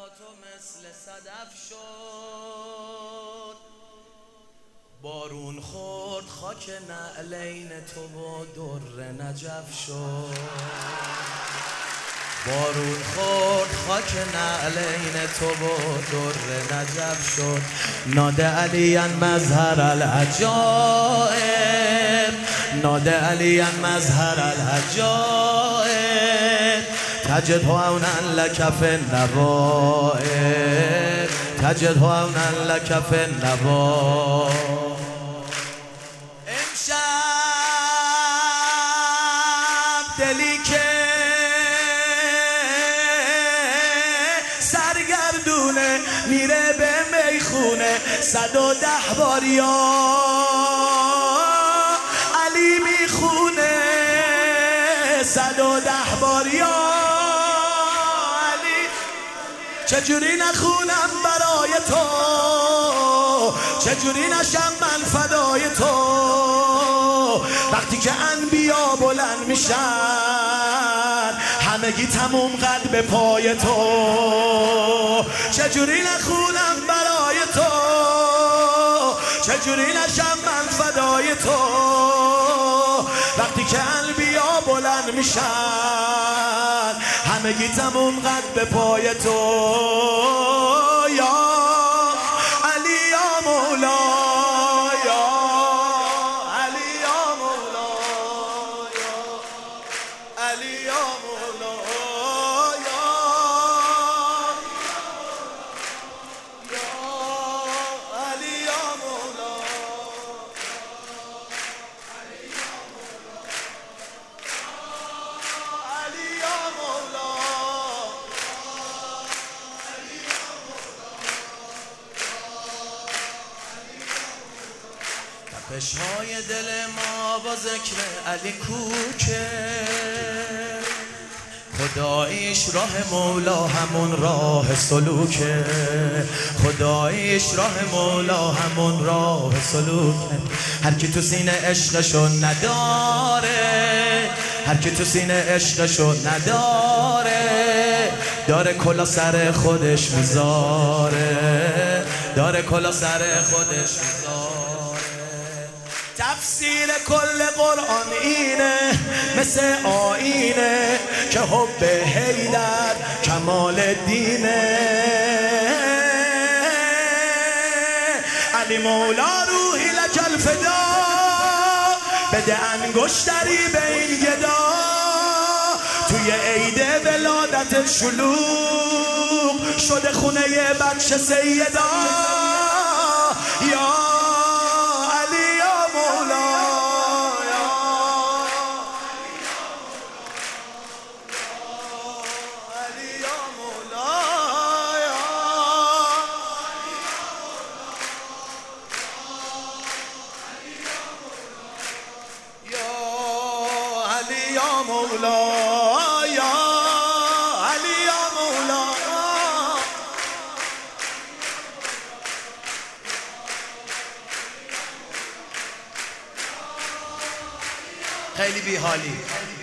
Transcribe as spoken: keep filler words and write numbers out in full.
تو مثل صدف شد، بارون خورد خاک نعلین تو و در نجف شد. بارون خورد خاک نعلین تو و در نجف شد. ناده علیان مظهر العجائب، ناده علیان مظهر العجائب، تجد عونا لک فی النوائب، تجد عونا لک فی النوائب. امشب دلی که سرگردونه میره به میخونه، صد و ده بار یا علی میخونه، صد و ده بار یا علی. چجوری نخونم برای تو، چجوری نشم من فدای تو، وقتی که انبیا بلند میشن همگی تموم قد به پای تو. چجوری نخونم برای تو، چجوری نشم من فدای تو، وقتی که انبیا بلند میشن همگی تموم قد به پای تو. یا علی یا مولا، یا علی یا مولا، یا علی یا مولا، یا علی یا مولا. تپش‌های دل ما با ذکر علی کوکه، خداییش راه مولا همون راه سلوکه، خداییش راه مولا همون راه سلوکه. هر کی تو سینه عشقشو نداره، هر کی تو سینه عشقشو نداره، داره کلا سر خودش میذاره، داره کلا سر خودش میذاره. تفسیر کل قرآن اینه مثل آینه که حب حیدر کمال دینه. علی مولا روحی لک الفدا، بده انگشتری به این گدا، توی عید ولادت شلوغ شده خونه بخش سیدا. یا مولا، یا علی یا مولا. خیلی بیحالی.